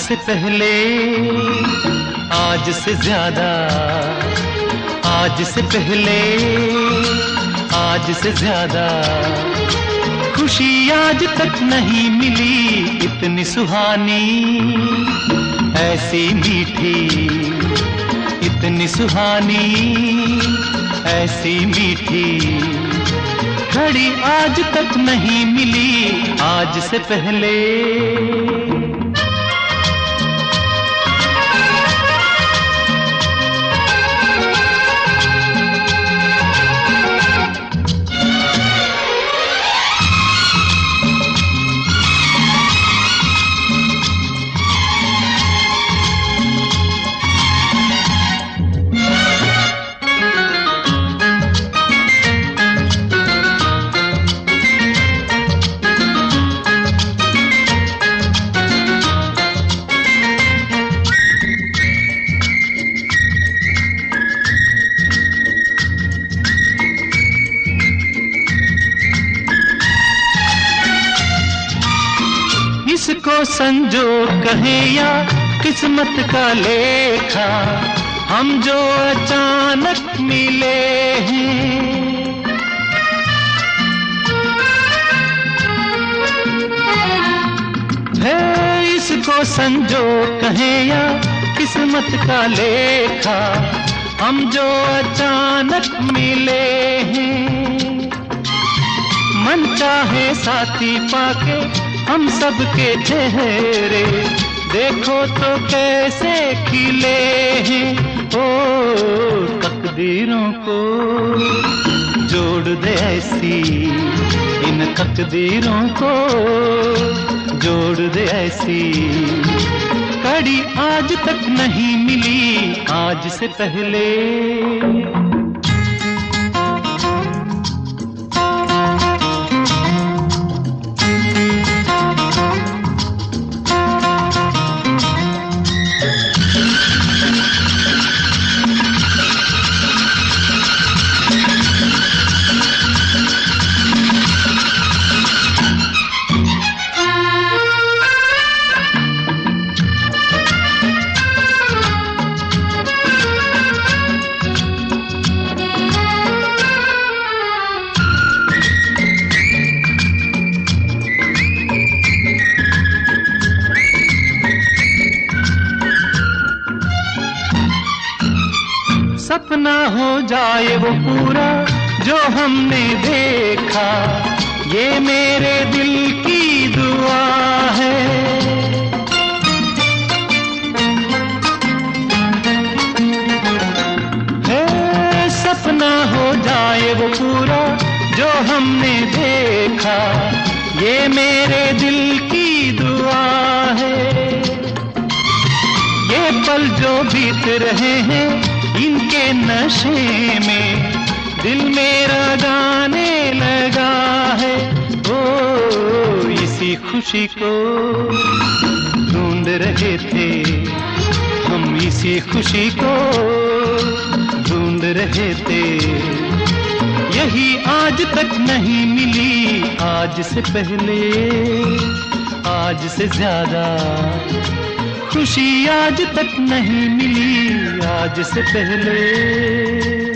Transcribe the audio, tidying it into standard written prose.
से पहले, आज से ज्यादा, आज से पहले, आज से ज्यादा खुशी आज तक नहीं मिली इतनी सुहानी, ऐसी मीठी, इतनी सुहानी, ऐसी मीठी घड़ी आज तक नहीं मिली आज से पहले। इसको संजोग कहें या किस्मत का लेखा, हम जो अचानक मिले हैं, है इसको संजोग कहें या किस्मत का लेखा, हम जो अचानक मिले हैं। मन चाहे साथी पाके हम सबके चेहरे देखो तो कैसे खिले हैं, ओ तकदीरों को जोड़ दे ऐसी, इन तकदीरों को जोड़ दे ऐसी कड़ी आज तक नहीं मिली आज से पहले। सपना हो जाए वो पूरा जो हमने देखा, ये मेरे दिल की दुआ है। सपना हो जाए वो पूरा जो हमने देखा, ये मेरे दिल की दुआ है। ये पल जो बीत रहे हैं इनके नशे में दिल मेरा गाने लगा है, ओ इसी खुशी को ढूंढ रहे थे हम, इसी खुशी को ढूंढ रहे थे, यही आज तक नहीं मिली आज से पहले, आज से ज्यादा खुशी आज तक नहीं मिली आज से पहले।